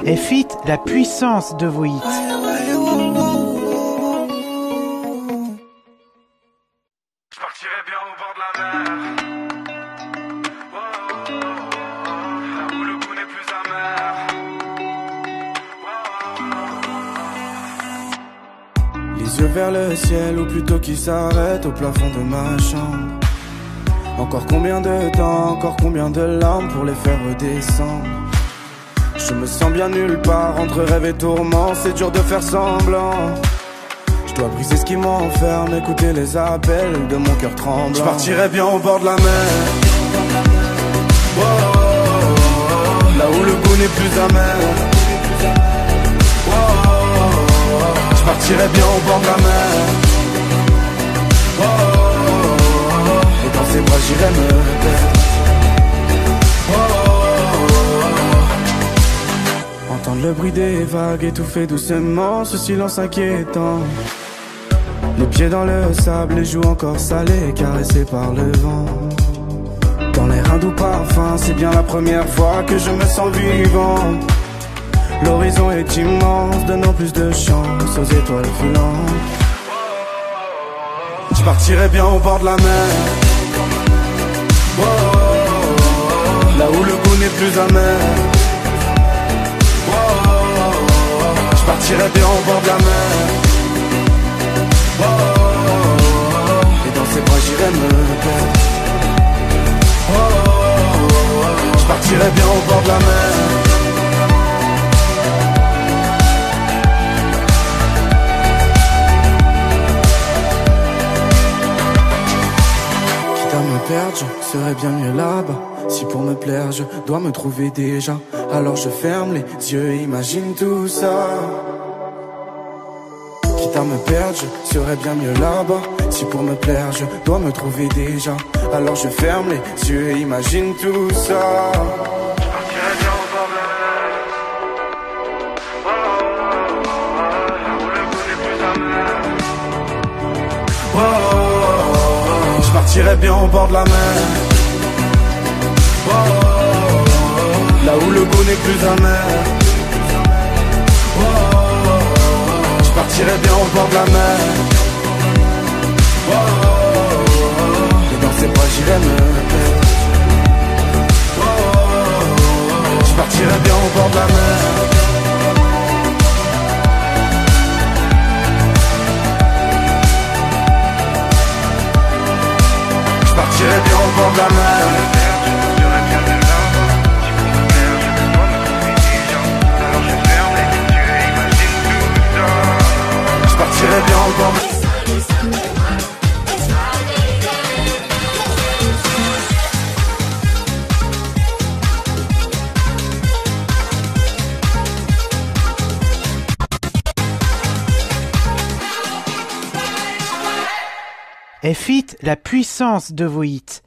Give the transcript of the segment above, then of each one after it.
F8, la puissance de vos hits. Je partirai bien au bord de la mer, là où le goût n'est plus amer. Les yeux vers le ciel, ou plutôt qui s'arrête au plafond de ma chambre. Encore combien de temps, encore combien de larmes pour les faire redescendre. Je me sens bien nulle part, entre rêve et tourment, c'est dur de faire semblant. Je dois briser ce qui m'enferme, écouter les appels de mon cœur tremblant. Je partirai bien au bord de la mer, là où le goût n'est plus amer. Je partirai bien au bord de la mer, et dans ses bras j'irai me perdre. Entendre le bruit des vagues étouffer doucement ce silence inquiétant. Les pieds dans le sable, les joues encore salées, caressées par le vent. Dans l'air un doux parfum, c'est bien la première fois que je me sens vivant. L'horizon est immense, donnant plus de chance aux étoiles filantes. Je partirai bien au bord de la mer, là où le goût n'est plus amer. Je partirai bien au bord de la mer, et dans ses bras j'irai me perdre. Je partirai bien au bord de la mer, quitte à me perdre, je serais bien mieux là-bas. Si pour me plaire je dois me trouver déjà, alors je ferme les yeux et imagine tout ça. Quitte à me perdre, je serais bien mieux là-bas. Si pour me plaire je dois me trouver déjà, alors je ferme les yeux et imagine tout ça. Je partirai bien au bord de la mer, là où le goût n'est plus amer. Je partirai bien au bord de la mer, et dans ses bras j'irai me perdre. Je partirai bien au bord de la mer, je partirai bien au bord de la mer. Je partirai bien au bord de la mer. F8, la puissance de vos hits.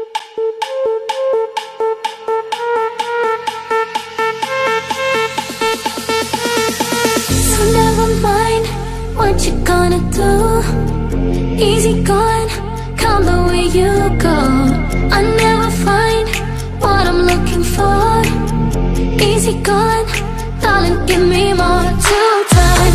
So never mind what you gonna do. Easy gone, come the way you go. I never find what I'm looking for. Easy gone, darling, give me more. Two times.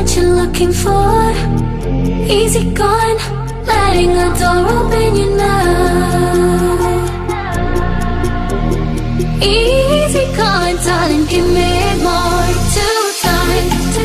what you're looking for. Easy going, letting the door open you now. Easy going, darling, give me more. Two times.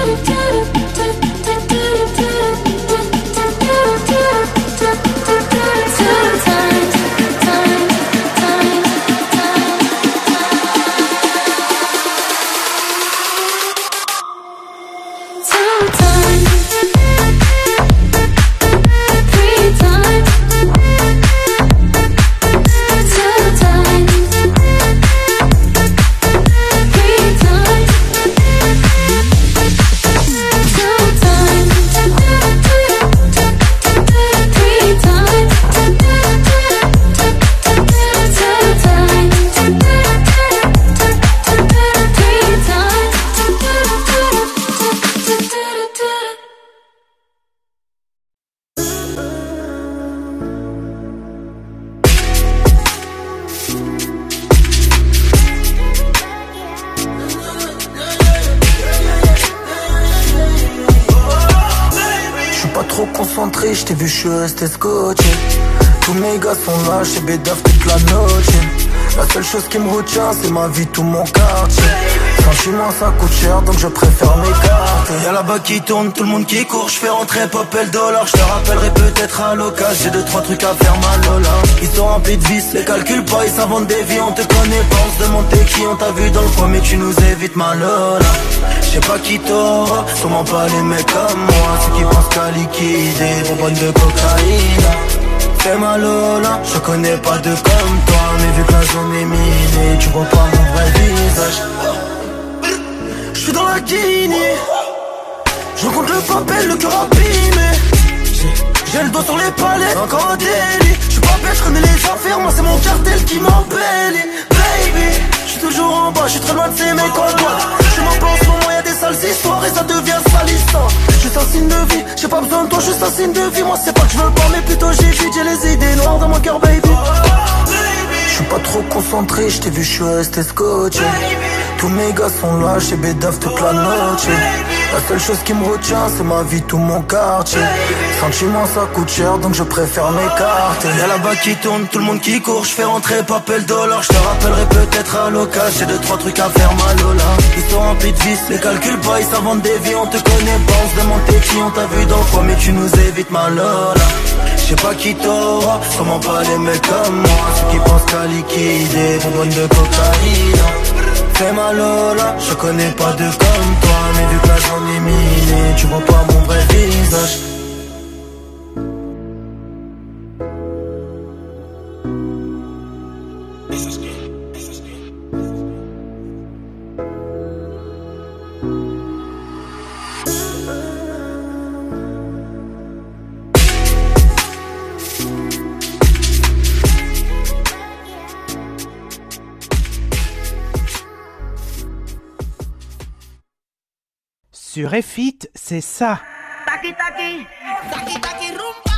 Je t'ai vu, je suis resté scotché. Tous mes gars sont là, chez Bédaf toute la noche. La seule chose qui me retient, c'est ma vie, tout mon quartier. Franchement ça coûte cher, donc je préfère m'écarter. Y'a là-bas qui tourne, tout le monde qui court. Je fais rentrer pop et le dollar. Je te rappellerai peut-être à l'occasion. J'ai deux, trois trucs à faire, ma Lola. Ils sont remplis de vices, les calculs pas, ils s'inventent des vies. On te connaît pas, on se demande t'es qui. On t'a vu dans le coin, mais tu nous évites, ma Lola. Je sais pas qui t'aura, sûrement pas les mecs comme moi. Ceux qui pensent qu'à liquider, bonbonne de cocaïne. C'est ma Lola, je connais pas de comme toi. Mais vu que la zone est minée, tu vois pas mon vrai visage. Je suis dans la Guinée, je rencontre le papel, le cœur abîmé. J'ai le doigt sur les palettes, encore un délit. Je suis pas bête, je connais les affaires, moi c'est mon cartel qui m'embellit. Baby, je suis toujours en bas, je suis très loin de ces mecs en boîte. Je m'en pense, au moment y'a des sales histoires et ça devient salissant. Juste un signe de vie, j'ai pas besoin de toi, juste un signe de vie. Moi c'est pas que je veux pas, mais plutôt j'évite, j'ai les idées noires dans mon cœur, baby. Je suis pas trop concentré, je t'ai vu, je suis resté scotché. Tous mes gars sont là, chez Bédaf toute la noche. La seule chose qui me retient, c'est ma vie, tout mon quartier. Sentiment ça coûte cher, donc je préfère m'écarter. Y'a là-bas qui tourne, tout le monde qui court. Je fais rentrer papel dollar, je te rappellerai peut-être à l'occasion. J'ai deux, trois trucs à faire, ma Lola. Ils sont remplis de vices, les calculs pas, ils s'inventent des vies. On te connaît pas, on se demande t'es qui. On t'a vu dans quoi, mais tu nous évites, ma Lola. Je sais pas qui t'aura, comment pas les mecs comme moi. Ceux qui pensent qu'à liquider, bonbonne de cocaïne. C'est ma Lola, je connais pas de comme toi. Mais vu que la zone est minée, tu vois pas mon vrai visage. Sur Effit, c'est ça. Taki taki, taki taki rumba.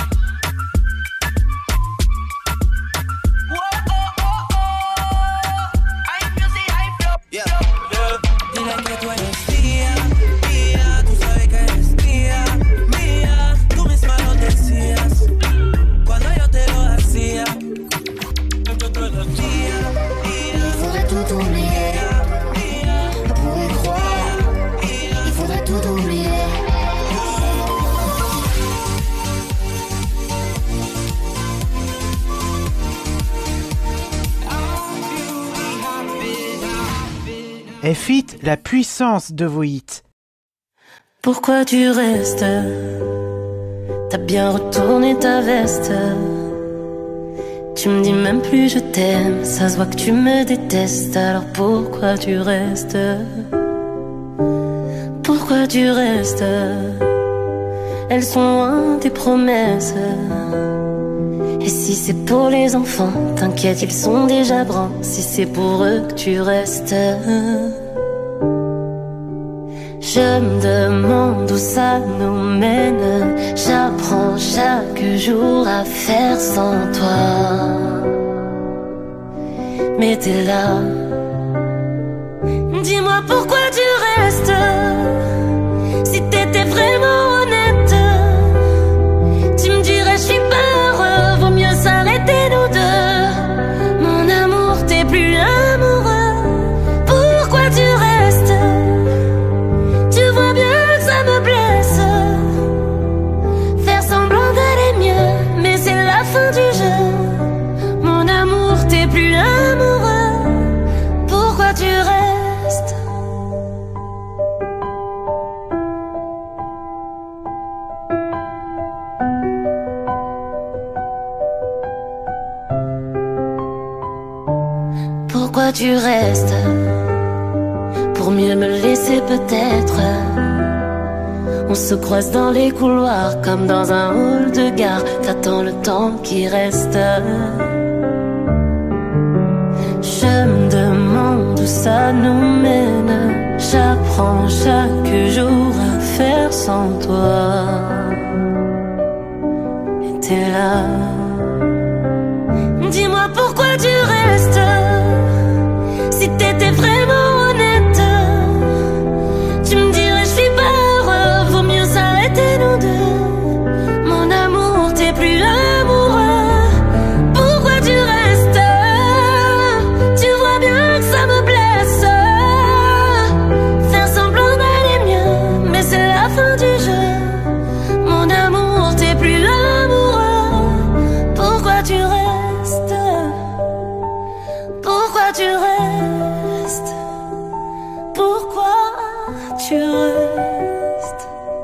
Dile que tú eres mía, mía, tú sabes que eres mía, mía, tú misma lo decías cuando yo te lo hacía. Que tú eres mía, mía, Il faudrait tout oublier pour y croire. Il faudrait tout oublier. Effit, la puissance de vos hits. Pourquoi tu restes? T'as bien retourné ta veste. Tu me dis même plus je t'aime. Ça se voit que tu me détestes. Alors pourquoi tu restes? Pourquoi tu restes? Elles sont loin tes promesses. Et si c'est pour les enfants, t'inquiète, ils sont déjà grands. Si c'est pour eux que tu restes, je me demande où ça nous mène. J'apprends chaque jour à faire sans toi. Mais t'es là. Dis-moi pourquoi tu restes. Si pourquoi tu restes? Pour mieux me laisser peut-être. On se croise dans les couloirs comme dans un hall de gare. T'attends le temps qui reste. Je me demande où ça nous mène. J'apprends chaque jour à faire sans toi. Et t'es là. Dis-moi pourquoi tu restes. Si t'étais vraiment honnête, tu me dirais je suis pas heureux. Vaut mieux s'arrêter nous deux. Mon amour, t'es plus amoureux. Pourquoi tu restes? Tu vois bien que ça me blesse. Faire semblant d'aller mieux, mais c'est la fin du jeu. Mon amour, t'es plus amoureux. Pourquoi tu restes? Pourquoi tu restes? Pourquoi tu restes?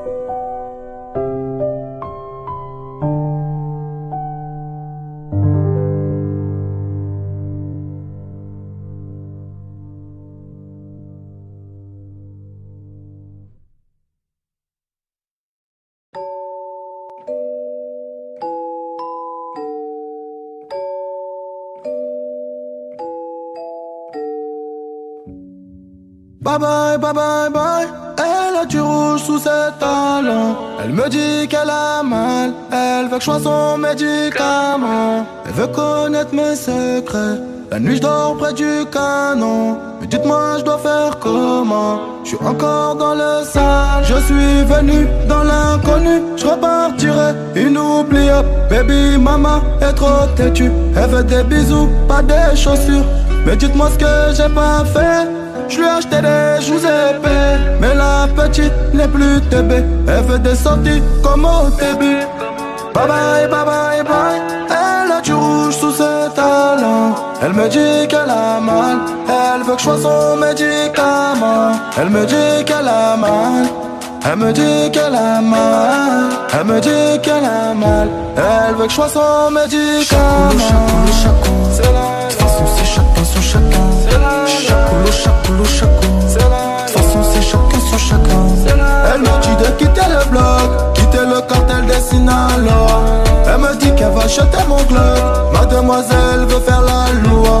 Bye bye, bye bye, bye. Elle a du rouge sous ses talons. Elle me dit qu'elle a mal. Elle veut que je sois son médicament. Elle veut connaître mes secrets. La nuit je dors près du canon. Mais dites-moi je dois faire comment? Je suis encore dans le sale. Je suis venu dans l'inconnu. Je repartirai inoubliable. Baby mama est trop têtue. Elle veut des bisous, pas des chaussures. Mais dites-moi ce que j'ai pas fait. Je lui ai acheté des joues épais. Mais la petite n'est plus TB. Elle veut des sorties comme au début. Bye bye, bye bye, bye. Elle a du rouge sous ses talons. Elle me dit qu'elle a mal. Elle veut que je sois son médicament. Elle me dit qu'elle a mal. Elle me dit qu'elle a mal. Elle me dit qu'elle a mal. Elle veut que je sois son médicament. C'est la de toute façon c'est chacun son chacun. Chacoulou, chacoulou. De toute façon c'est chacun son chacun. Elle me dit de quitter le bloc, quitter le cartel des Sinaloa. Elle me dit qu'elle va jeter mon club. Mademoiselle veut faire la loi.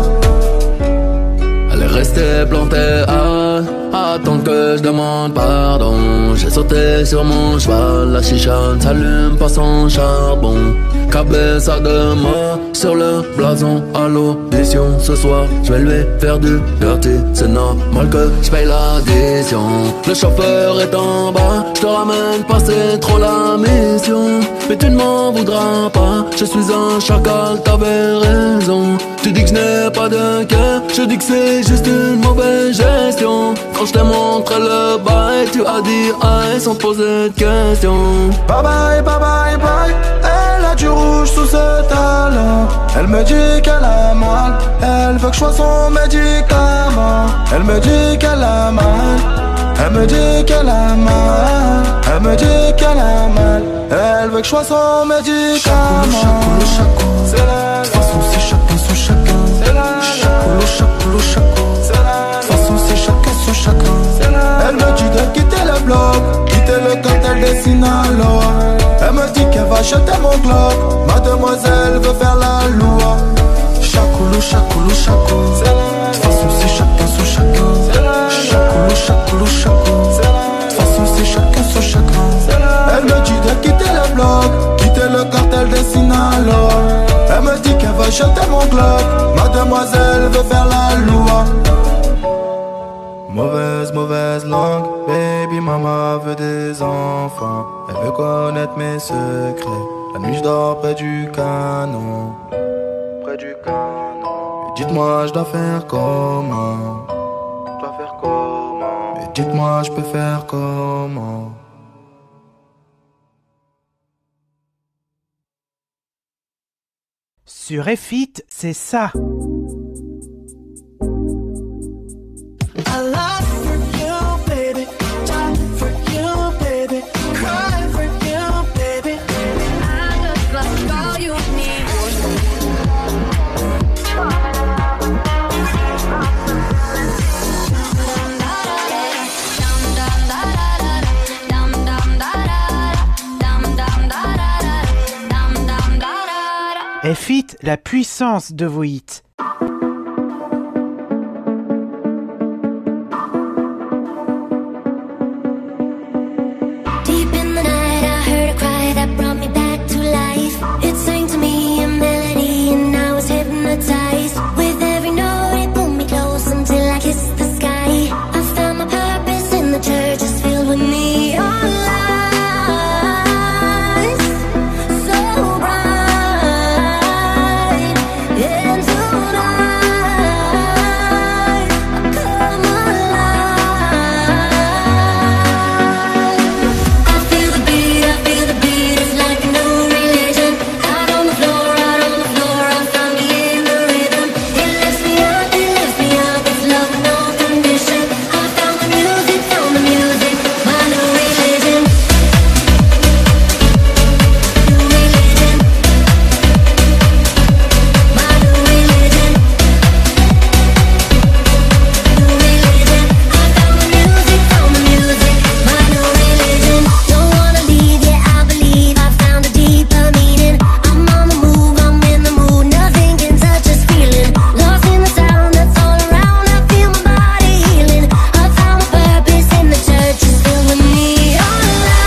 Elle est restée plantée à attendre que je demande pardon. J'ai sauté sur mon cheval, la chicha ne s'allume pas sans charbon. Cabeza de mort sur le blason à l'audition. Ce soir je vais lui faire du dirty. C'est normal que je paye l'addition. Le chauffeur est en bas, je te ramène pas, c'est trop la mission. Mais tu ne m'en voudras pas, je suis un chacal, t'avais raison. Tu dis que je n'ai pas de cœur, je dis que c'est juste une mauvaise gestion. Quand je t'ai montré le bail, tu as dit aïe sans poser de questions. Bye bye, bye bye, bye. Elle a du rouge sous ses talons. Elle me dit qu'elle a mal. Elle veut que je sois son médicament. Elle me dit qu'elle a mal. Elle me dit qu'elle a mal. Elle me dit qu'elle a mal. Elle veut que je sois son médicament. Chacoulou, chacoulou. C'est la de toute façon c'est chacun son chacun. C'est la chacoulou, chacoulou, chacoulou. C'est la de toute façon c'est chacun son chacun. Elle me dit de quitter le bloc, quitter le cartel des Sinaloa. Elle me dit qu'elle va jeter mon globe. Mademoiselle veut faire la loi. Chacoulou, chacoulou, chacoulou. De toute façon c'est chacun son chacun. Chacoulou, chacoulou, chacoulou. De toute façon c'est chacun son chacun. Elle me dit de quitter le bloc, quitter le cartel des Sinaloa. Elle me dit qu'elle va jeter mon globe. Mademoiselle veut faire la loi. Mauvaise, mauvaise langue, baby mama veut des enfants. Elle veut connaître mes secrets. La nuit je dors près du canon. Près du canon. Et dites-moi je dois faire comment? Je dois faire comment? Et dites-moi je peux faire comment? Sur Effit, c'est ça. I love for you, baby. Die for you, baby. Cry for you, baby. I just love all you need. Fit la puissance de vos hits. Deep in the night, I heard a cry that brought me back to life. It sang to me a melody, and I was hypnotized. With every note, it pulled me close until I kissed the sky. I found my purpose in the church, it's filled with neon lights, so bright. And tonight, I come alive. I feel the beat, it's like a new religion. Out on the floor, I found me in the rhythm. It lifts me up, it's love with no condition. I found the music, my new religion. New religion, my new religion. New religion, I found the music, my new religion. Don't wanna leave, yeah, I believe I found a deeper meaning. I'm on the move, I'm in the mood, nothing can touch this feeling. Lost in the sound that's all around, I feel my body healing. I found my purpose in the church, it's filled with neon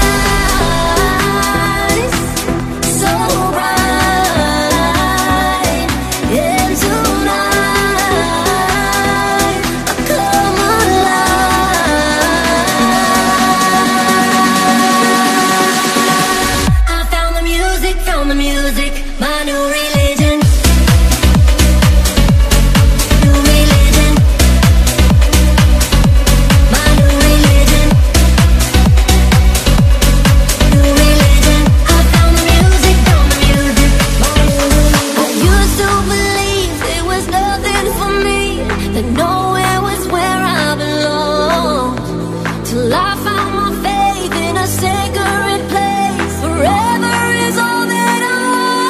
lights, so bright. And tonight, I come alive. I found the music, my new religion. New religion, my new religion. New religion, I found the music, my new religion. I used to believe there was nothing for me, that nowhere was where I belonged. Till I found my faith in a sacred place. Forever is all that I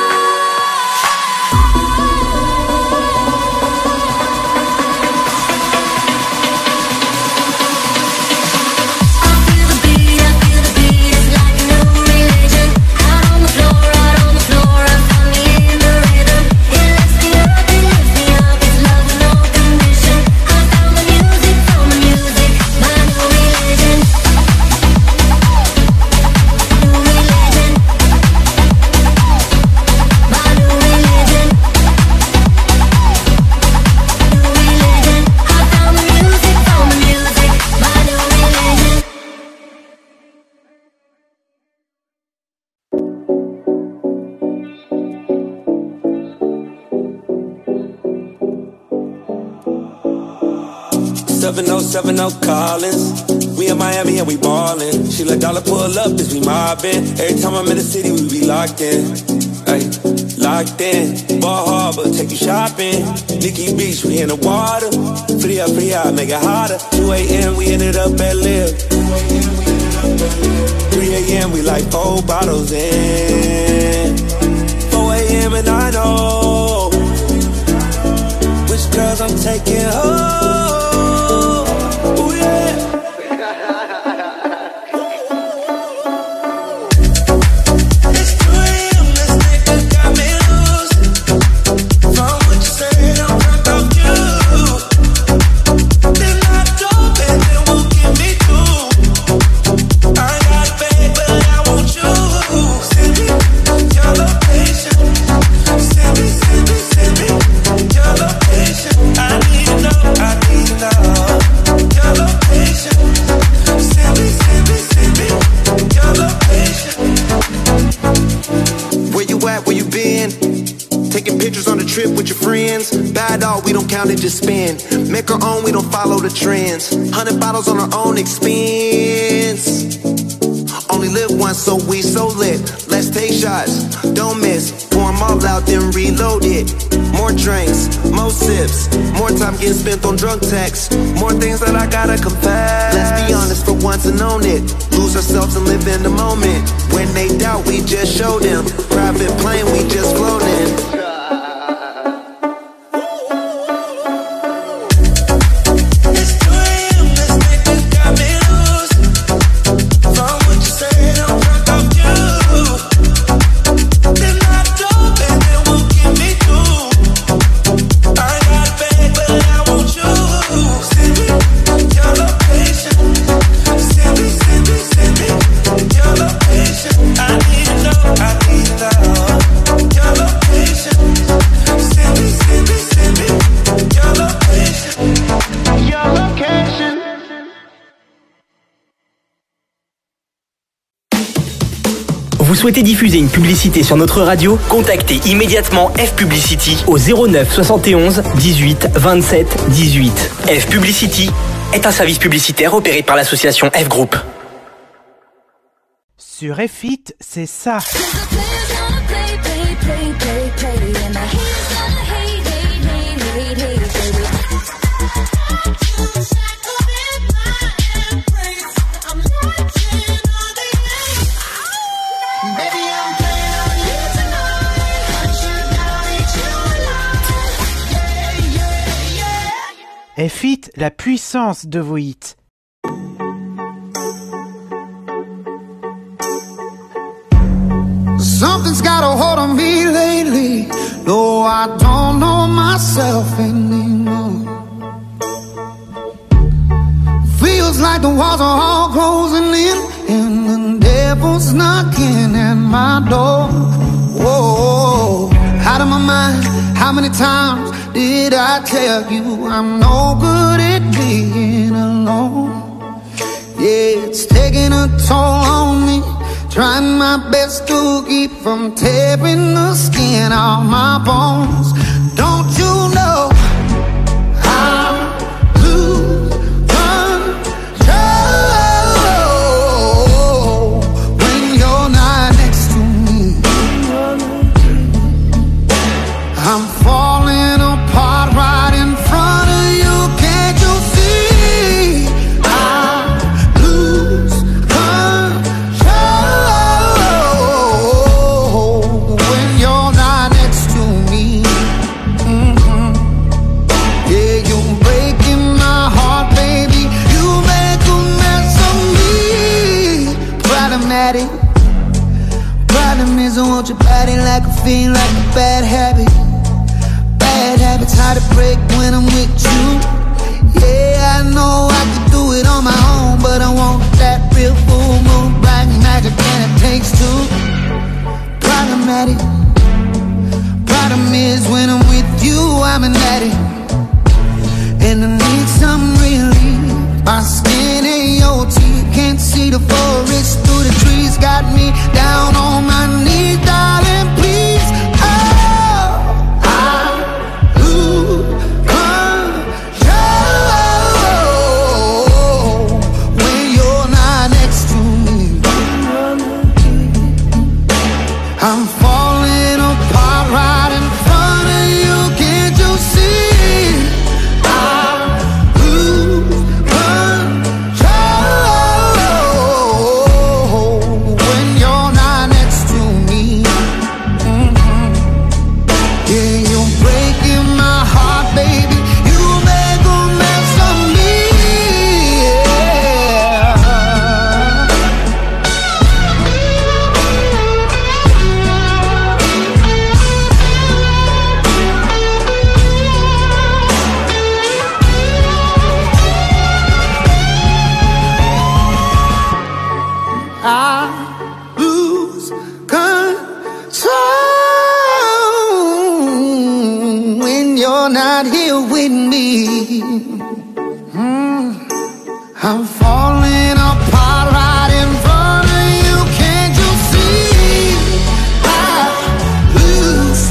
want. I feel the beat, it's like a new religion. Out on the floor, I found me in the rhythm. It lifts me up, it's love with no condition. I found the music, my new religion. New religion, my new religion. New religion, I found the music, my new religion. Collins. We in Miami and we ballin'. She let dollar pull up as we mobbin'. Every time I'm in the city, we be locked in. Ay, locked in. Ball Harbor, take you shopping. Nikki Beach, we in the water. Free up, make it hotter. 2 a.m. we ended up at Live. 3 a.m. we like 4 bottles in. 4 a.m. and I know which girls I'm taking home. Ooh, yeah. It's 2 a.m. This nigga got me loose. From what you said, I'm drunk off you. Then I dope and it won't get me through. I ain't got a bag, but I want you. Send me your location. Send me your location. I need to know. Your location. Send me your location. Where you at, where you been? Taking pictures on the trip with your friends. Bad dog, we don't count it, just spend. Make our own, we don't follow the trends. 100 bottles on our own expense. Only live once, so we so lit. Let's take shots, don't miss. Pour 'em all out, then reload it. More drinks, more sips. More time getting spent on drunk texts. More things that I gotta confess. Let's be honest for once and own it. Lose ourselves and live in the moment. When they doubt, we just show them. Private plane, we just float in. Then I drove and it won't get Vous souhaitez diffuser une publicité sur notre radio? Contactez immédiatement F Publicity au 09 71 18 27 18. F Publicity est un service publicitaire opéré par l'association F Group. Sur F-It, c'est ça. F-It, la puissance de vos hits. Something's got a hold on me lately. No, I don't know myself anymore. Feels like the walls are all closing in, and the devil's knocking at my door. Whoa, out of my mind. How many times did I tell you I'm no good at being alone? Yeah, it's taking a toll on me. Trying my best to keep from tearing the skin off my bones. Don't you know I lose control when you're not next to me? I'm falling apart right in front of you. Can't you see? I lose control when you're not next to me. Yeah, you're breaking my heart, baby. You make a mess of me. Problematic. Problem is I want your body like I feel like a bad habit. Bad habits hard to break when I'm with you. Yeah, I know I could do it on my own, but I want that real full moon black magic, and it takes two. Problematic. Problem is when I'm with you, I'm an addict, and I need some relief. My skin ain't your teeth, can't see the forest through the trees. Got me down on my knees, darling, please. I'm falling apart right in front of you. Can't you see? I lose control when you're not next to me. Yeah, you're breaking my heart, baby. You make a mess of me. I lose control when you're not here with me. I'm falling apart right in front of you. Can't you see? I lose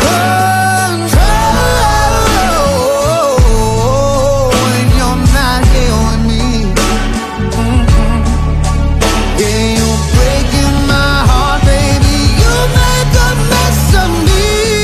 control when you're not here with me. Yeah, you're breaking my heart, baby. You make a mess of me.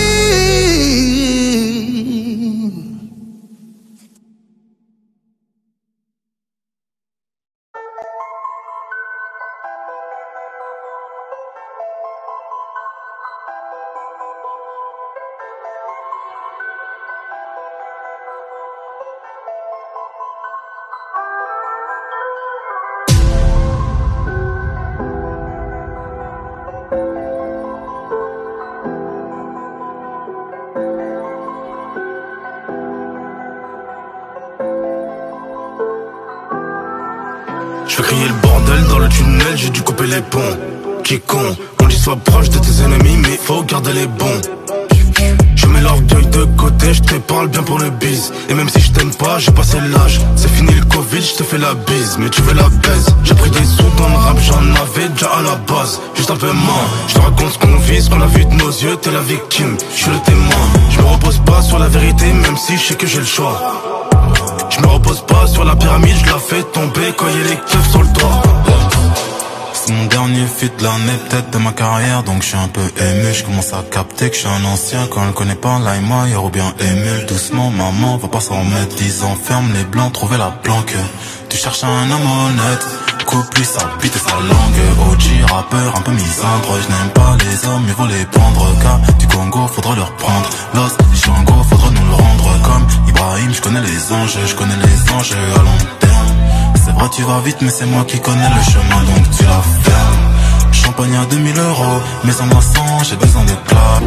Je fais crier le bordel dans le tunnel, j'ai dû couper les ponts. Qui con, on dit sois proche de tes ennemis, mais faut garder les bons. Je mets l'orgueil de côté, je te parle bien pour le bise. Et même si je t'aime pas, j'ai passé l'âge. C'est fini le Covid, je te fais la bise, mais tu veux la baise. J'ai pris des sous dans le rap, j'en avais déjà à la base. Juste un peu moins, je te raconte ce qu'on vit, ce qu'on a vu de nos yeux, t'es la victime, je suis le témoin. Je me repose pas sur la vérité, même si je sais que j'ai le choix. Je me repose pas sur la pyramide, je la fais tomber quand y'a les keufs sur le toit. C'est mon dernier feat de l'année, peut-être de ma carrière, donc je suis un peu ému. Je commence à capter que je suis un ancien. Quand elle connaît pas Laima, ou bien émule. Doucement maman, va pas s'en remettre. 10 ans, ferme les blancs, trouver la planque. Tu cherches un homme honnête, coupe lui sa bite et sa langue. OG, rappeur, un peu misandre. Je n'aime pas les hommes, il faut les prendre. Cas du Congo, faudra leur prendre. Los, les Chango, faudra nous le rendre. Comme Ibrahim, je connais les anges, je connais les anges à long terme. C'est vrai tu vas vite mais c'est moi qui connais le chemin donc tu la fermes. Champagne à 2000 €, mais en maçon j'ai besoin de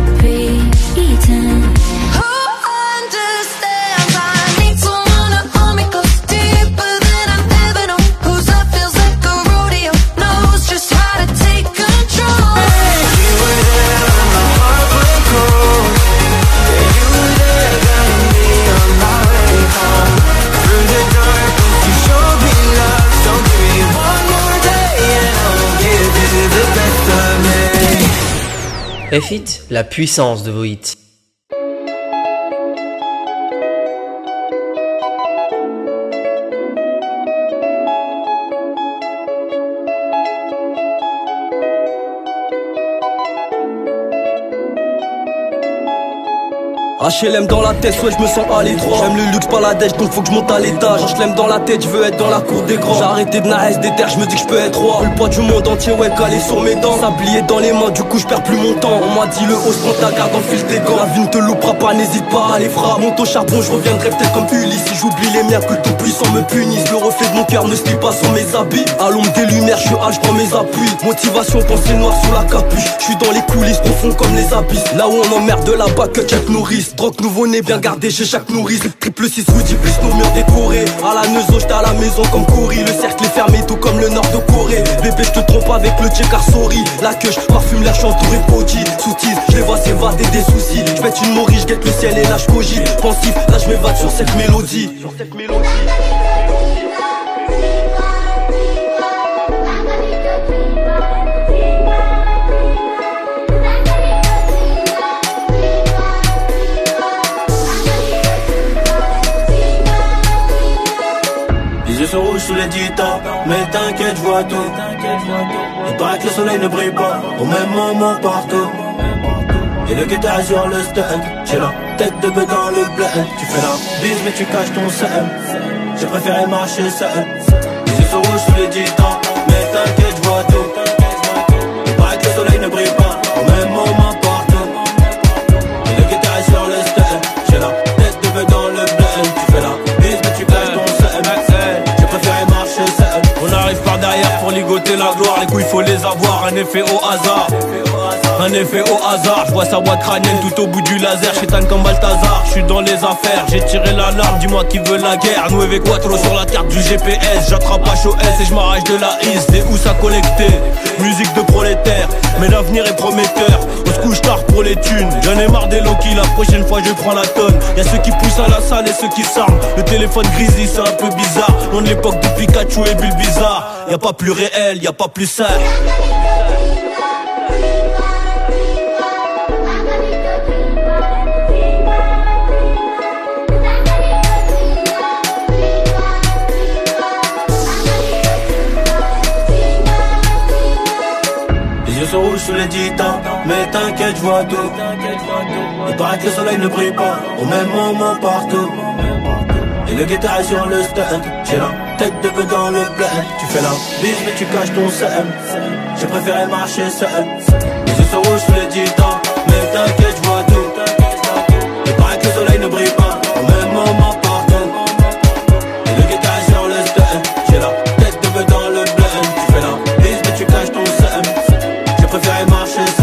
club. F-It, la puissance de vos hits. HLM dans la tête, ouais je me sens à l'étroit. J'aime le luxe, pas la dèche, donc faut que je monte à l'étage. HLM dans la tête, je veux être dans la cour des grands. J'ai arrêté de naïs des terres, je me dis que je peux être roi. Le poids du monde entier, ouais calé sur mes dents. Sablier dans les mains, du coup je perds plus mon temps. On m'a dit le haut, prends ta garde, enfile tes gants. La vie ne te loupera pas, n'hésite pas à les frappes. Monte au charbon, je reviendrai peut-être comme Ulysse. Si j'oublie les miens, que le tout puissant me punisse. Le reflet de mon cœur ne se lit pas sur mes habits. À l'ombre des lumières, je suis hâle, je prends mes appuis. Motivation, pensée noire sous la capuche. Je suis dans les coulisses, profond comme les abysses. Là où on emmerde de là-bas que check nourrice. Drogue nouveau-né, bien gardé chez chaque nourrice. Triple 6 Woody plus nos murs décorés. À la Neuzo, j'étais à la maison comme Cory. Le cercle est fermé tout comme le nord de Corée. Bébé, je te trompe avec le checker sorry. La queue, je parfume l'air, je suis entouré de body. Sous-tise, je les vois s'évader des soucis. Je pète une morue, je guette le ciel et là je cogite. Pensif, là je m'évade sur cette mélodie. Les yeux sont rouges sous les dictats, mais t'inquiète, je vois tout. Il paraît que le soleil ne brille pas au même moment partout. Et le guitare sur le stand, j'ai la tête de bœuf dans le blend. Tu fais la bise mais tu caches ton seum. J'ai préféré marcher seul. Les yeux sont rouges sous les dictats, mais t'inquiète, je vois tout. Il paraît que le soleil ne brille pas au même moment partout. Et le guitare sur le stand, j'ai la tête de bœuf dans le blend. Tu fais la bise mais tu caches ton seum. On arrive par derrière pour ligoter la gloire. Les couilles faut les avoir, un effet au hasard. Un effet au hasard, je vois sa boîte crânienne tout au bout du laser. Chétane comme Balthazar, je suis dans les affaires. J'ai tiré l'alarme, dis-moi qui veut la guerre. Nueve Quattro sur la carte du GPS. J'attrape HOS et je m'arrache de la IS. Des housses à collecter, musique de prolétaire. Mais l'avenir est prometteur, on se couche tard pour les thunes. J'en ai marre des low-key, la prochaine fois je prends la tonne. Y'a ceux qui poussent à la salle et ceux qui s'arment. Le téléphone grizzly c'est un peu bizarre. On de l'époque de Pikachu et Bulbizarre. Y'a pas plus réel, y'a pas plus sale. Les yeux sont rouges sous les dictats, mais t'inquiète, je vois tout. Il paraît que le soleil ne brille pas au même moment partout. Et le guitare est sur le stand, j'ai la tête de bœuf dans le blend. Tu fais la bise mais tu caches ton seum. J'ai préféré marcher seul. Les yeux sont rouges sous les dictats, mais t'inquiète, je vois tout. Il paraît que le soleil ne brille pas au même moment partout. Et le guitare est sur le stand, j'ai la tête de bœuf dans le blend. Tu fais la bise mais tu caches ton seum. J'ai préféré marcher seul.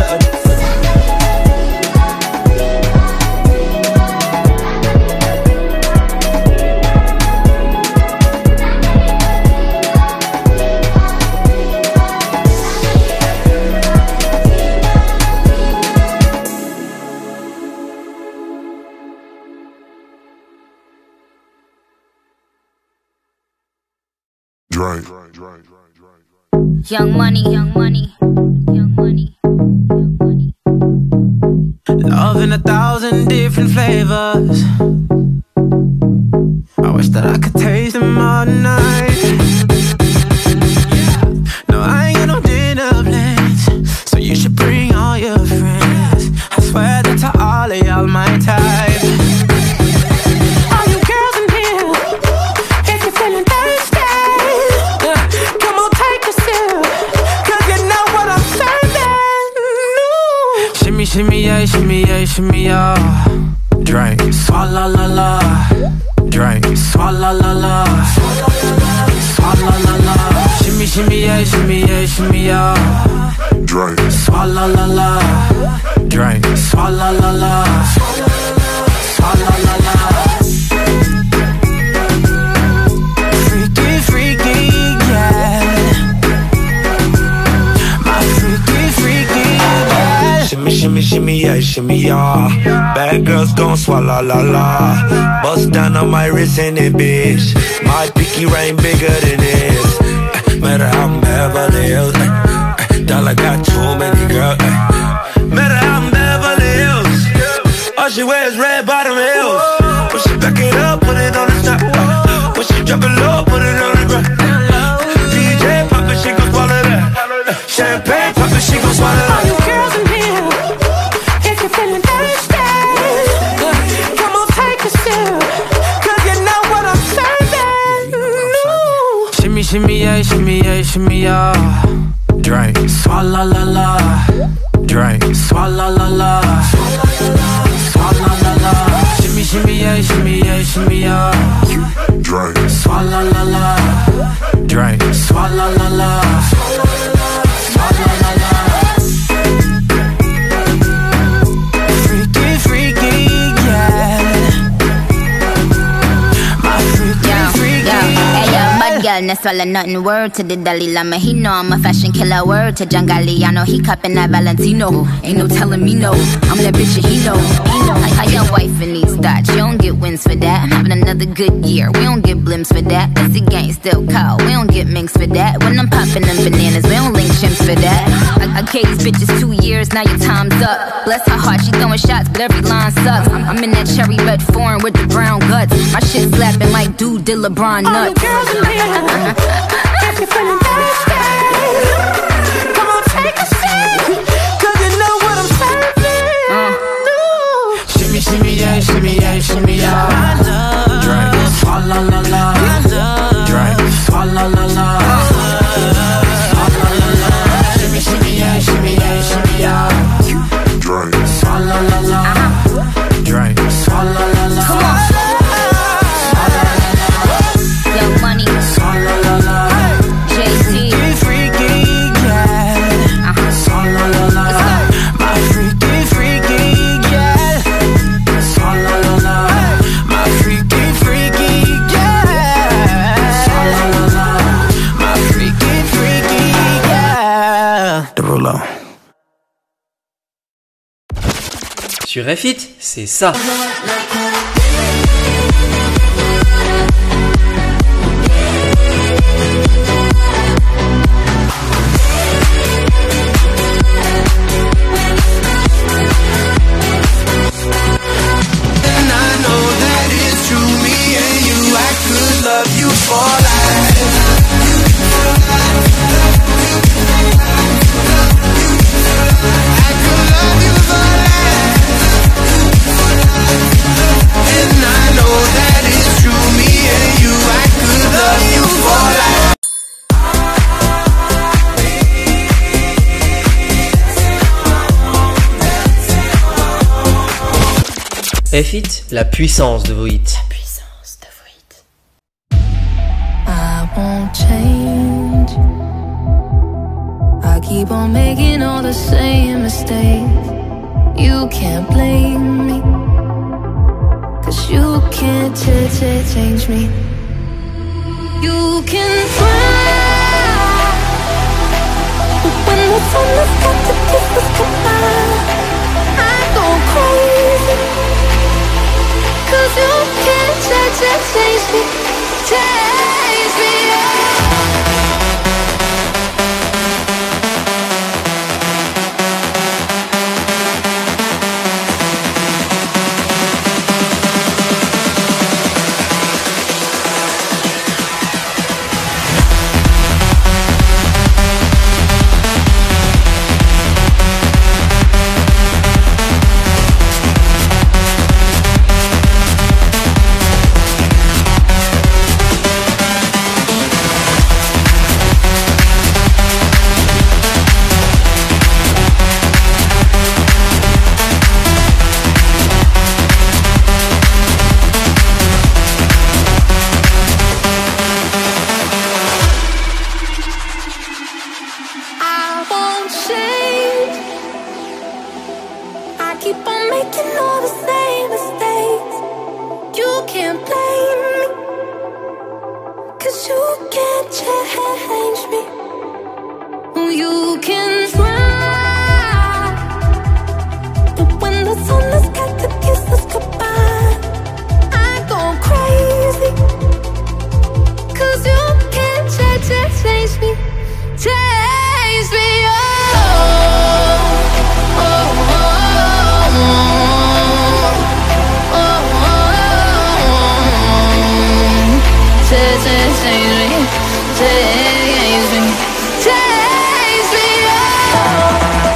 Young money, young money, young money, young money. Love in 1,000 different flavors. I wish that I could taste them all night. No, I ain't got no dinner plans, so you should bring all your friends. I swear that to all of y'all my type. All you girls in here, if you're feeling thirsty, come on take a sip, 'cause you know what I'm serving. Shimmy, shimmy, yeah, shimmy, yeah, shimmy, yeah. Drink, swalla la la. Drink, swalla la la. Swalla la la. Shimmy, shimmy, yeah, shimmy, yeah, shimmy, yeah. Drink, swalla la la. Drink, swalla la la. Swalla la la. Freaky, freaky, yeah. My freaky, freaky, yeah. Shimmy, shimmy, shimmy, yeah, shimmy, yeah. Bad girls gon' swallow la la. Bust down on my wrist and it, bitch. My pinky ring bigger than this. Matter how I'm Beverly Hills. Dollar got too many girls. Matter how I'm Beverly Hills. All she wears red bottom heels. When she back it up, put it on the top. When she drop it low, put it on the ground. DJ pop it, she gon' swallow that. Champagne pop it, she gon' swallow that. All you girls in here, if you're feeling thirsty, come on take a sip, 'cause you know what I'm serving. Shimmy, shimmy, yeah, shimmy, yeah, shimmy, yeah. Drink, swalla la la. Drink, swalla la la. Swalla la la. Shimmy, shimmy, yeah, shimmy, yeah, shimmy, yeah. Drink, swalla la la. Drink, swalla la la. Swalla la la. Freaky, freaky, yeah. My freaky, freaky, yeah. Bad girl, no swallow nothing. Word to the Dalai Lama, he know I'm a fashion killer. Word to John Galliano, he cupping that Valentino. Ain't no telling me no, I'm that bitch and he know. How your wife in these thoughts, you don't get wins for that. I'm having another good year, we don't get blimps for that. Pussy gang still cold, we don't get minks for that. When I'm popping them bananas, we don't link chimps for that. I gave these bitches 2 years, now your time's up. Bless her heart, she throwing shots, but every line sucks. I'm in that cherry red foreign with the brown guts. My shit slapping like dude did LeBron nuts. All you girls in here, if you're feeling thirsty, come on take a sip, 'cause you know what I'm serving. Shimmy, shimmy, yeah, shimmy, yeah, shimmy, yeah. Drink, swalla la la. Drink, swalla la la. Swalla la la. Shimmy, shimmy, yeah, shimmy, yeah, shimmy, yeah. Drink, swalla la la. Drink, swalla la la. Come on. Young money, swalla la la. JC, Freaky, yeah. Swalla la la. My freaky, freaky, yeah. Swalla la la. My freaky, freaky, yeah. Swalla la la. My freaky, freaky, yeah. Derulo. Sur F-It, c'est ça. F-It, la puissance de vos hits. I won't change. I keep on making all the same mistakes. You can't blame me, 'cause you can't change me. You can try, but when the sun has got to kiss the sky, I go crazy, 'cause you can't change me, change me, oh. making all the same mistakes. You can't blame me, 'cause you can't change me. You can try, but when the sun has got to kiss us goodbye, I go crazy, 'cause you can't change me. Change me, oh, oh, oh, oh, oh, oh. Change me, change me, change me, oh.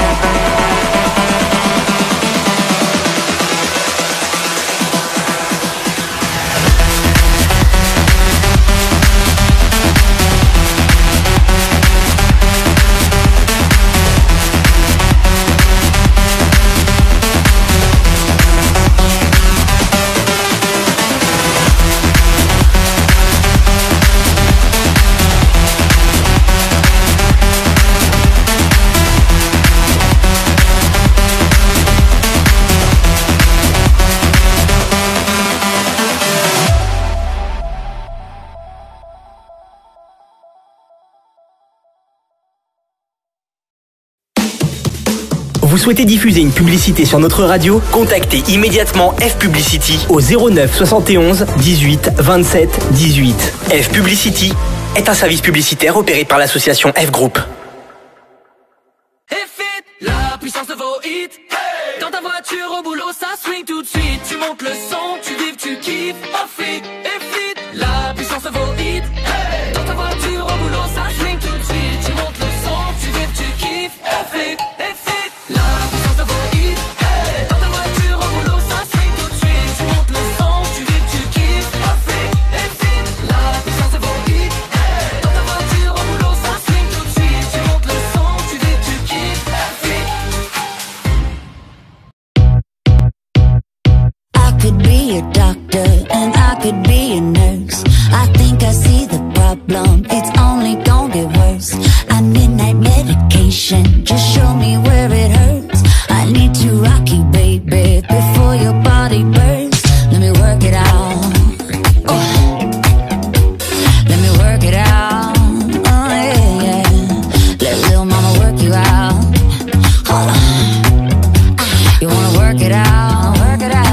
Vous souhaitez diffuser une publicité sur notre radio? Contactez immédiatement F Publicity au 09 71 18 27 18. F Publicity est un service publicitaire opéré par l'association F Group. La puissance de vos hits. Hey, dans ta voiture au boulot, ça swing tout de suite. Tu montes le son, tu vibres, tu kiffes. Off it, F-it. La puissance de vos hits. Hey, dans ta voiture au boulot, ça swing tout de suite. Tu montes le son, tu vibres, tu kiffes. F-it, F-it. La puissance de vos hits. Hey, dans ta voiture au boulot, ça swing tout de suite. Tu montes le son, tu vibres, tu kiffes. Off it, F-it. La puissance de vos hits. Hey, dans ta voiture au boulot, ça swing tout de suite. Tu montes le son, tu vibres, tu kiffes. I could be a doctor and I could be a nurse. I think I see the problem, it's only gonna get worse. I need night medication, just show me where it hurts. I need to rock you, baby, before your body bursts. Let me work it out. Oh. Let me work it out. Oh yeah, yeah. Let little mama work you out. Hold on. You wanna work it out? Work it out.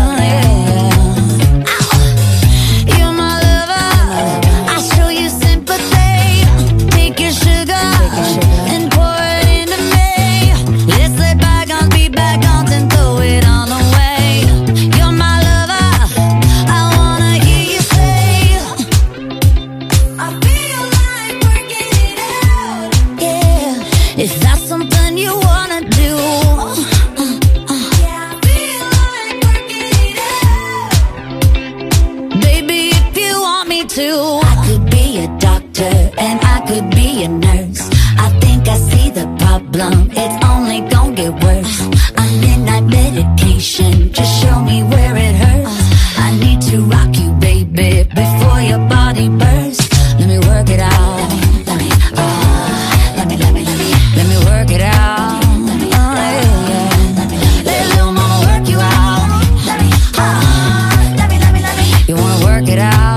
I could be a doctor and I could be a nurse. I think I see the problem, it's only gonna get worse. I need night medication, just show me where it hurts. I need to rock you, baby, before your body bursts. Let me work it out. Let me work it out. Oh, yeah, yeah. Let little mama work you out. You wanna work it out?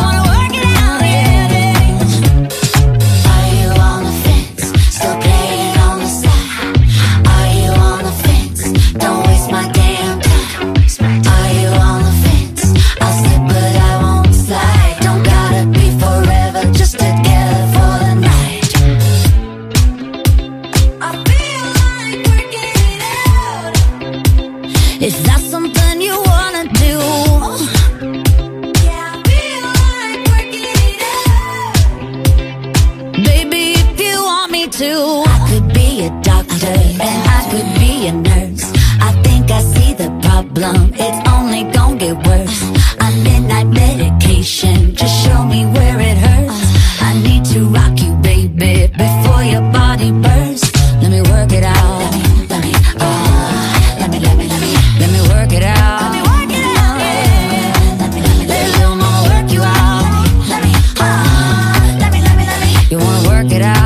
Is that something you wanna do? Yeah, I feel like working it out. Baby, if you want me to, I could be a doctor and I could be a nurse. I think I see the problem, it's only gonna get worse. I need night medication, just show me where it hurts. I need to rock you, baby, before your body bursts. Let me work it out. Let me work it out. Let little mama work you out. You wanna work it out?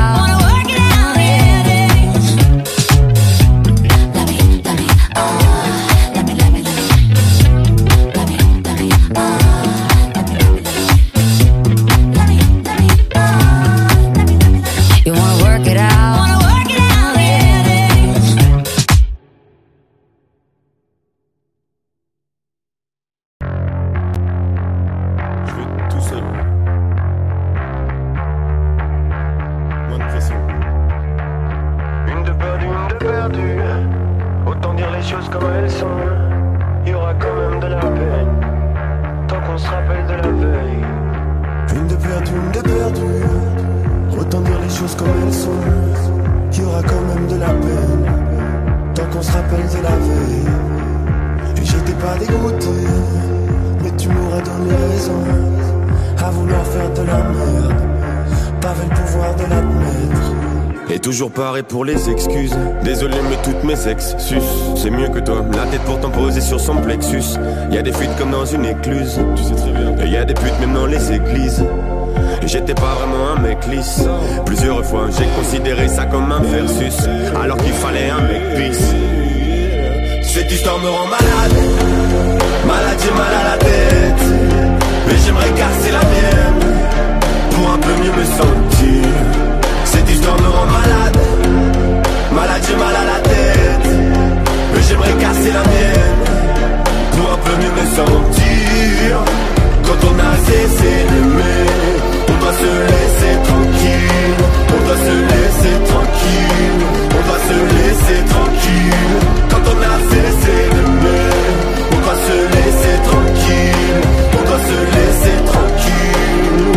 choses comme elles sont, il y aura quand même de la peine, tant qu'on se rappelle de la veille. Une de perdue, autant dire les choses comme elles sont, il y aura quand même de la peine, tant qu'on se rappelle de la veille. Et j'étais pas dégoûté, mais tu m'aurais donné raison, à vouloir faire de la merde, t'avais le pouvoir de l'admettre. Et toujours pareil pour les excuses. Désolé mais toutes mes ex sus. C'est mieux que toi, la tête pourtant posée sur son plexus. Y'a des fuites comme dans une écluse, tu sais très bien. Et y'a des putes même dans les églises. Et j'étais pas vraiment un mec lisse. Plusieurs fois j'ai considéré ça comme un versus, alors qu'il fallait un mec peace. Cette histoire me rend malade. Malade, j'ai mal à la tête, mais j'aimerais casser la mienne pour un peu mieux me sentir. Cette histoire me rend malade. Malade, j'ai mal à la tête, mais j'aimerais casser la mienne pour un peu mieux me sentir. Quand on a cessé d'aimer, on doit se laisser tranquille. On doit se laisser tranquille. On doit se laisser tranquille. Quand on a cessé d'aimer, on doit se laisser tranquille. On doit se laisser tranquille.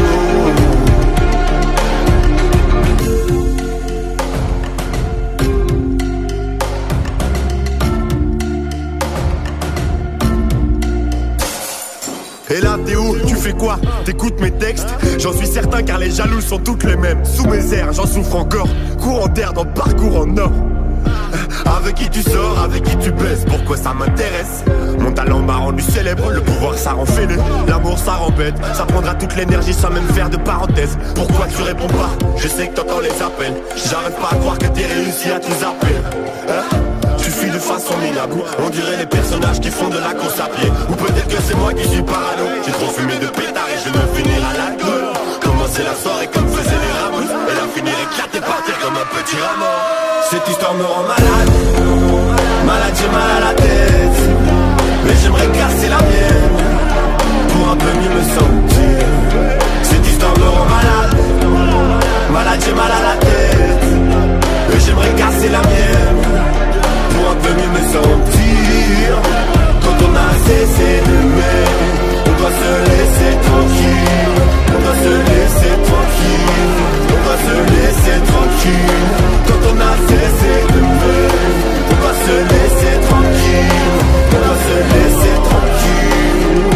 Et là t'es où? Tu fais quoi? T'écoutes mes textes? J'en suis certain car les jaloux sont toutes les mêmes. Sous mes airs j'en souffre encore. Courant d'air dans le parcours en or. Avec qui tu sors, avec qui tu baises, pourquoi ça m'intéresse? Mon talent m'a rendu célèbre, le pouvoir ça rend fêlé. L'amour ça rend bête, ça prendra toute l'énergie sans même faire de parenthèse. Pourquoi tu réponds pas? Je sais que t'entends les appels. J'arrive pas à croire que t'aies réussi à tout zapper, hein? Tu fuis de façon minable, on dirait les personnages qui font de la course à pied. Ou peut-être que c'est moi qui suis parano. J'ai trop fumé de pétard et je veux finir à l'alcool. Commencer la soirée comme faisaient les rameaux, et la finir éclatée par terre comme un petit rameau. Cette histoire me rend malade. Malade, j'ai mal à la tête, mais j'aimerais casser la mienne pour un peu mieux me sentir. Cette histoire me rend malade. Malade, j'ai mal à la tête, mais j'aimerais casser la mienne pour un peu mieux me sentir. Quand on a cessé d'aimer, on doit se laisser tranquille. On doit se laisser tranquille. On doit se laisser tranquille. Quand on a cessé d'aimer, on doit se laisser tranquille. On doit se laisser tranquille.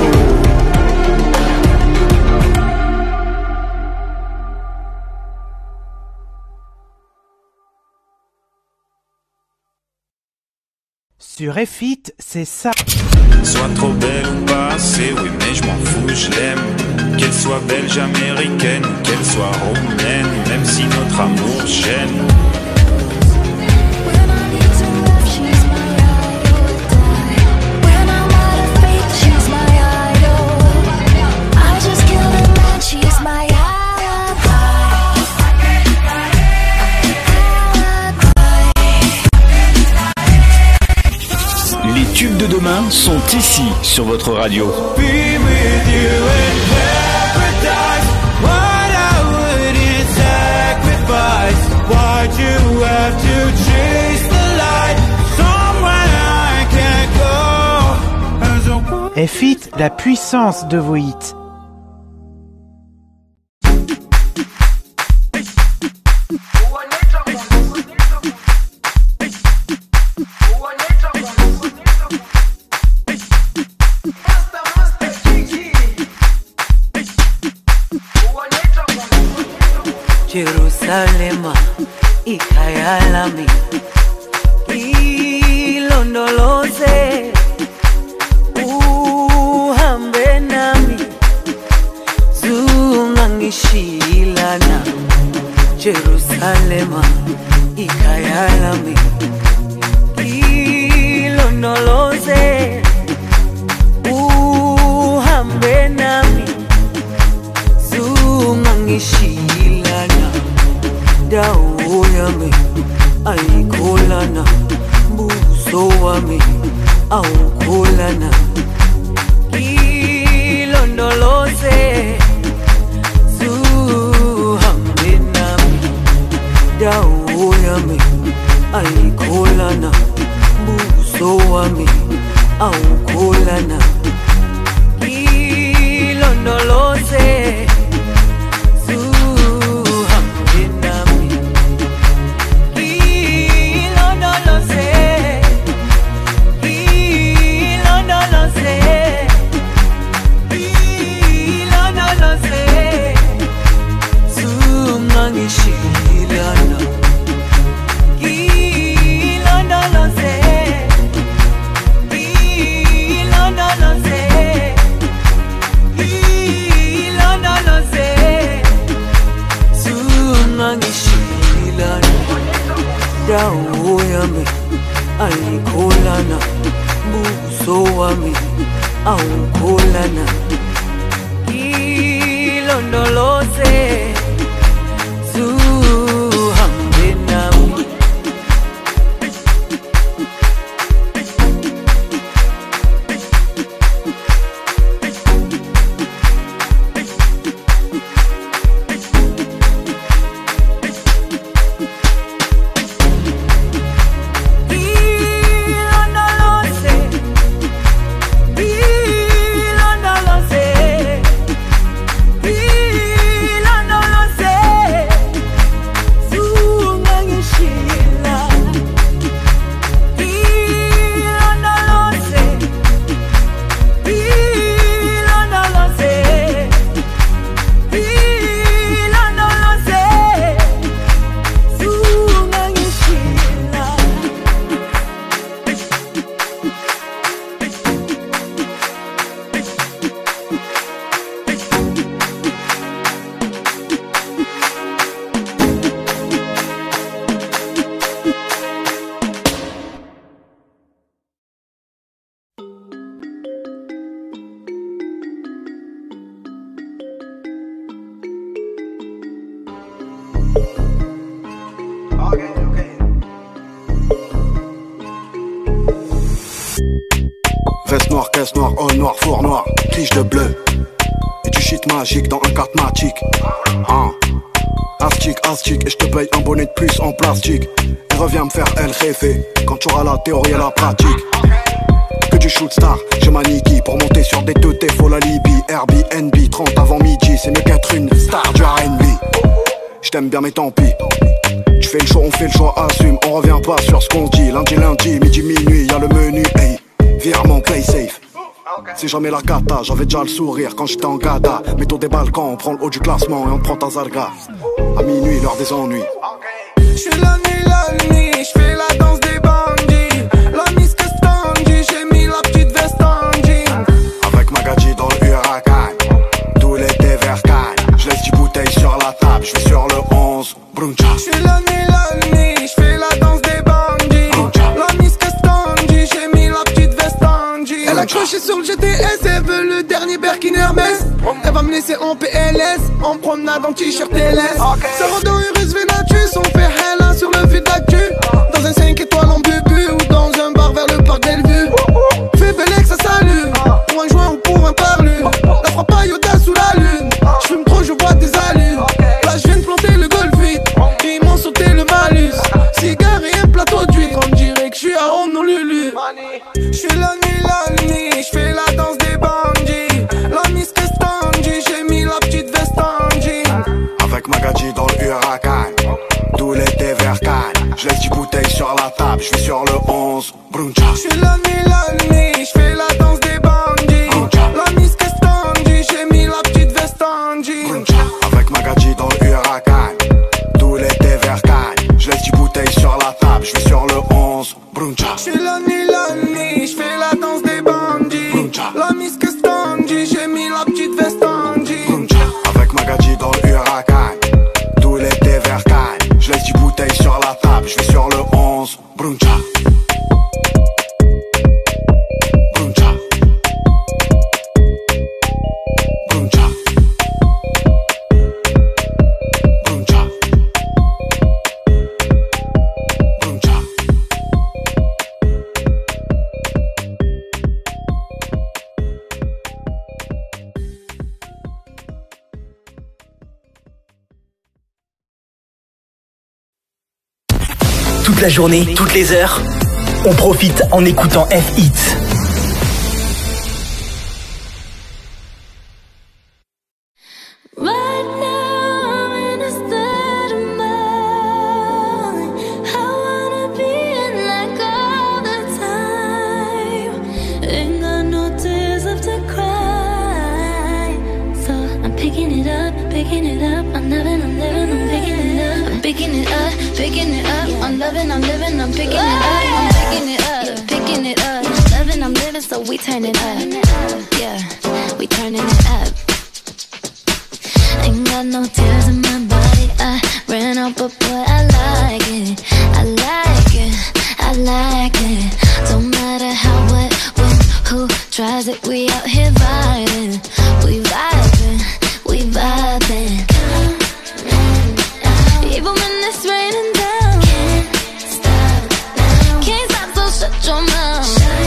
Sur F-It, c'est ça. Soit trop belle ou pas assez, oui mais je m'en fous, je l'aime. Qu'elle soit belge, américaine, qu'elle soit romaine, même si notre amour gêne. Les tubes de demain sont ici sur votre radio. F-It, la puissance de vos hits. Jerusalema ikayalami ilondoloze uhambe nami zungangishilana. Jerusalema ikayalami ilondoloze uhambe nami zungangishilana. Dawo yami ayikholana, buso wami awukholana. Ilondoloze zuhambe nami. Dawo yami ayikholana, buso wami awukholana ilondoloze zuhambe nami ilondoloze ilondoloze ilondoloze zungangishilana ilondoloze ilondoloze ilondoloze zungangishilana dawo yami ayikholana buso wami awukholana ilondoloze zuhambe nami Veste noire, caisse noire, all noir, four noir, tige de bleu. Et du shit magique dans un catmatique. Astic, et je te paye un bonnet de plus en plastique. Et reviens me faire El Jefe quand tu auras la théorie et la pratique. Que du shoot star, j'ai ma Niki pour monter sur des teutés, faut la Libye. Airbnb, 30 avant midi, c'est mieux qu'être une star du R&B. J't'aime bien mais tant pis. Tu fais le choix, on fait le choix, assume. On revient pas sur ce qu'on se dit. Lundi, midi, minuit, y'a le menu, hey. Virement, play safe. C'est jamais la cata, j'avais déjà le sourire quand j'étais en gada. Métaux des balcons, on prend le haut du classement et on prend ta zarga. À minuit, l'heure des ennuis. J'fais la nuit, j'fais la danse des bandits. La miss que standy, j'ai mis la petite veste en jean. Avec Magadji dans le huracan, tout l'été vers Cannes. J'laisse 10 bouteilles sur la table, j'vais sur le 11, bruncha. J'fais la nuit, j'fais la danse des bandits. La miss que standy, j'ai mis la petite veste en jean. Elle a accroché sur le GTS, elle veut le dernier Birkin Hermès. Elle va me laisser en PLS, en promenade en t-shirt LS. Ça rend dans Urus Venatus, on fait hella sur le vide d'actu. Dans un 5 étoiles en bubu ou dans un bar vers le parc Bellevue. Fais Bellex, ça salue, pour un joint ou pour un parlu. La frappe à Yoda sous la lune, j'fume trop, je vois des allures. Là je viens de planter le golf vite, et ils m'ont sauté le malus. Cigare et un plateau d'huile, on dirait que j'suis à Honolulu. J'fais la nuit, j'fais la danse des bandits. La miss que standy, j'ai mis la petite veste en jean. Avec Magadji dans le huracan, tout l'été vers Cannes. J'laisse 10 bouteilles sur la table, j'vais sur le 11, bruncha. J'fais la nuit, j'fais la danse des bandits. La miss que standy, j'ai mis la petite veste en jean. Avec Magadji dans le huracan, tout l'été vers Cannes. J'laisse 10 bouteilles sur la table, j'vais sur le 11, bruncha. J'fais la nuit, j'fais la danse des bandits. La miss que standy, j'ai mis la petite veste en jean. Avec Magadji dans le huracan, tout l'été vers Cannes. J'laisse 10 bouteilles sur la table, j'vais sur le 11, bruncha. Bruncha. Bruncha. Bruncha. Bruncha. Toute la journée, toutes les heures, On profite en écoutant F-Hits. We turning up, yeah, we turning it up. Ain't got no tears in my body, I ran out, but boy, I like it, I like it, I like it. Don't matter how, what, when, who tries it, we out here vibing, we vibing, we vibing. Even when it's raining down, can't stop now, can't stop, so shut your mouth.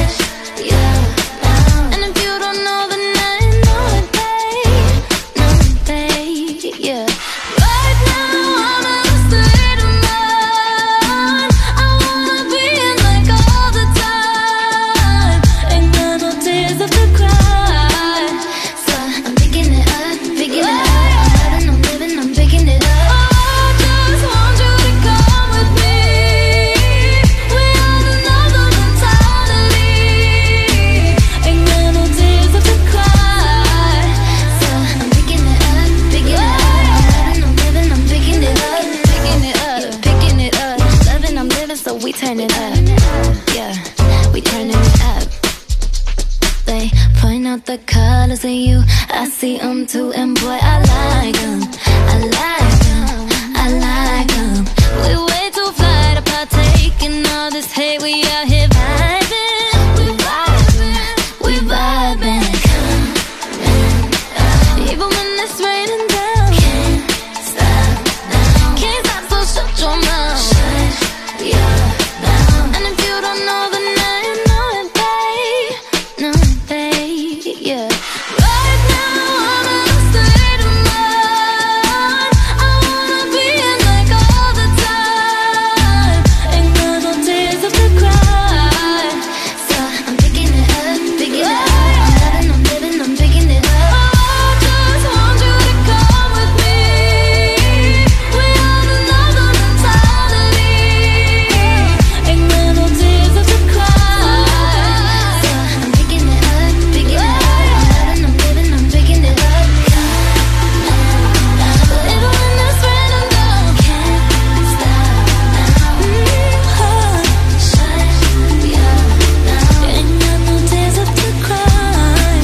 The colors of you, I see them too, and boy, I like them, I like them, I like them. We way too fly to partake in all this hate, we out here vibing, we vibing, we vibing. Even when it's raining down, can't stop now, can't stop, so shut your mouth, shut your mouth. And if you don't know, then now you know it, babe, no, babe, yeah. Right now I'm in a state of mind, I wanna be in like all the time, ain't got no tears left to cry, so I'm picking it up, picking it up, I'm living, I'm picking it up. I just want you to come with me, we are another mentality, ain't got no tears left to cry, so I'm picking it up, picking it up, I'm living, I'm picking it up. Even when it's raining down, can't stop now, shut your mouth, ain't got no tears left to cry.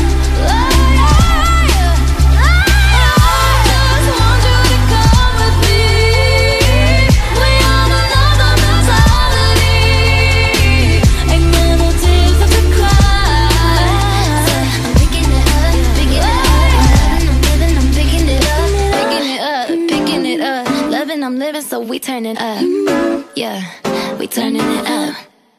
I just want you to come with me, we on another mentality, ain't got no tears left to cry, so I'm picking it up, picking it up, I'm living, I'm picking it up, picking it up, loving, I'm living, so we turning up, yeah, we turning it up.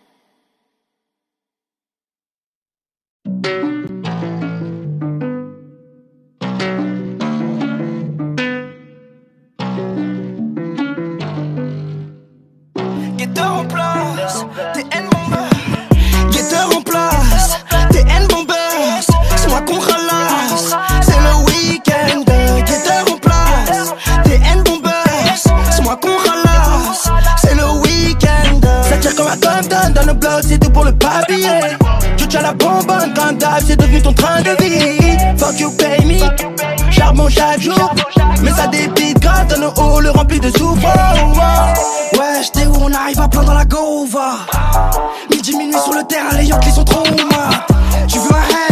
Guetteur en place, t'es N-bombers. Guetteur en place, t'es N-bombers. C'est moi qu'on ralasse, c'est le week-end. Guetteur en place, t'es N-bombers. C'est moi qu'on ralasse, c'est le week-end. Ça tire comme un tom-tom dans le bloc, c'est tout pour le papier. Tu tiens la bonbonne quand d'hab, c'est devenu ton train de vie. Fuck you, pay me, charbon chaque jour. Mais ça débite grave dans le hall rempli de souffrance. Ouais, j'étais où on arrive à plein dans la gova. Midi, minuit sur le terrain, les Yankees sont